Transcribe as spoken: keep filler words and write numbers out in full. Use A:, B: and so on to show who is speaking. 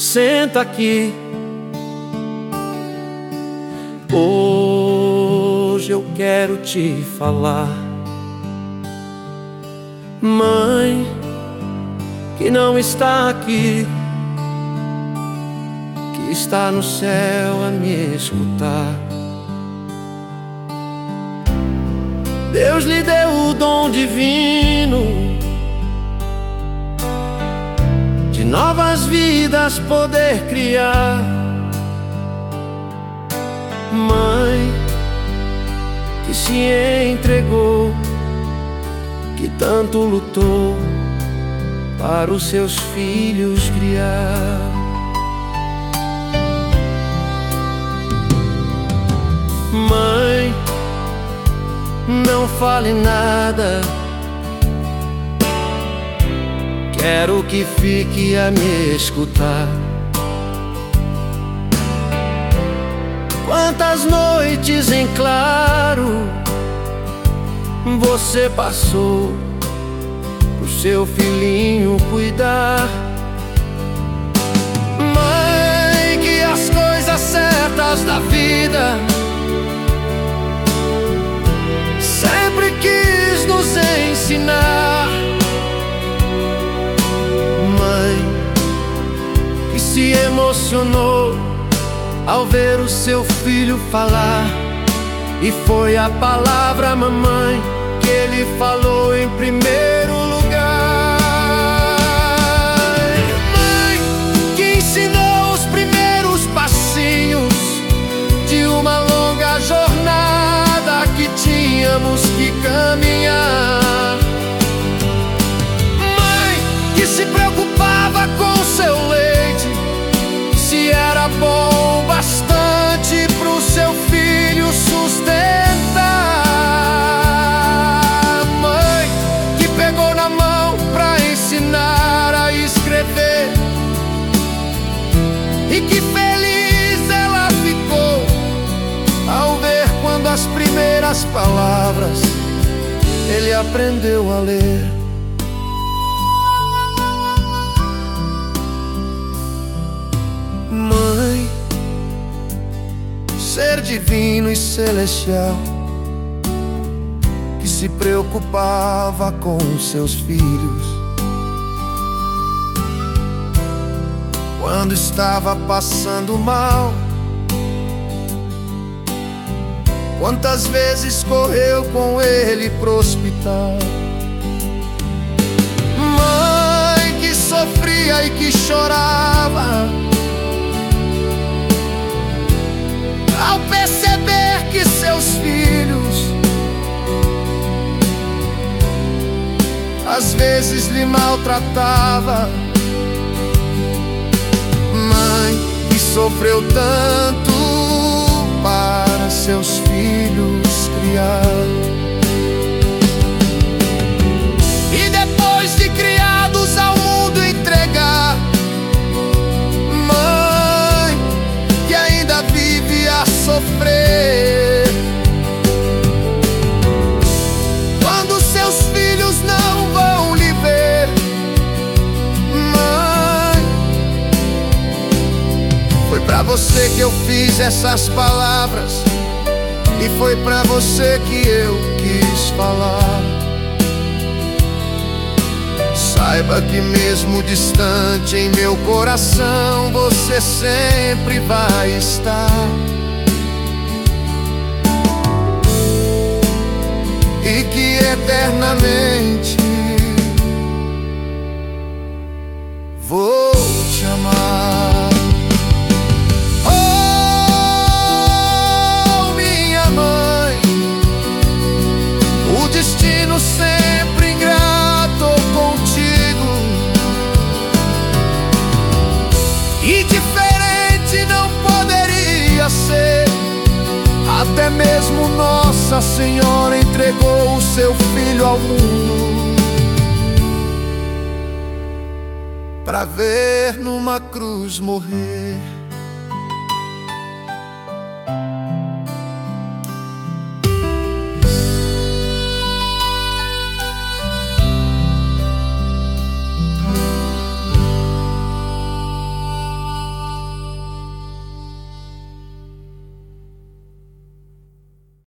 A: Senta aqui. Hoje eu quero te falar, mãe, que não está aqui, que está no céu a me escutar. Deus lhe deu o dom divino de novas vidas poder criar. Mãe, que se entregou, que tanto lutou para os seus filhos criar. Mãe, não fale nada, quero que fique a me escutar. Quantas noites em claro você passou pro seu filhinho cuidar. Mãe, que as coisas certas da vida sempre quis nos ensinar. Mãe, que se emocionou ao ver o seu filho falar, e foi a palavra mamãe que ele falou em primeiro lugar. Mãe, que ensinou os primeiros passinhos de uma longa jornada que tínhamos que caminhar. Mãe, que se preocupava com seu leite, se era bom bastante pro seu filho sustentar. Mãe, que pegou na mão pra ensinar a escrever, e que feliz ela ficou ao ver quando as primeiras palavras ele aprendeu a ler. Mãe, ser divino e celestial, que se preocupava com seus filhos quando estava passando mal. Quantas vezes correu com ele pro hospital. Mãe, que sofria e que chorava ao perceber que seus filhos às vezes lhe maltratava. Mãe, que sofreu tanto para seus filhos criar, e depois de criados ao mundo entregar. Mãe, que ainda vive a sofrer quando seus filhos não vão lhe ver. Mãe, foi pra você que eu fiz essas palavras, e foi pra você que eu quis falar. Saiba que mesmo distante em meu coração você sempre vai estar, e que eternamente vou te amar. Oh, minha mãe, o destino sempre ingrato contigo, e diferente não poderia ser. Até mesmo Nossa Senhora entregou o seu filho ao mundo pra ver numa cruz morrer.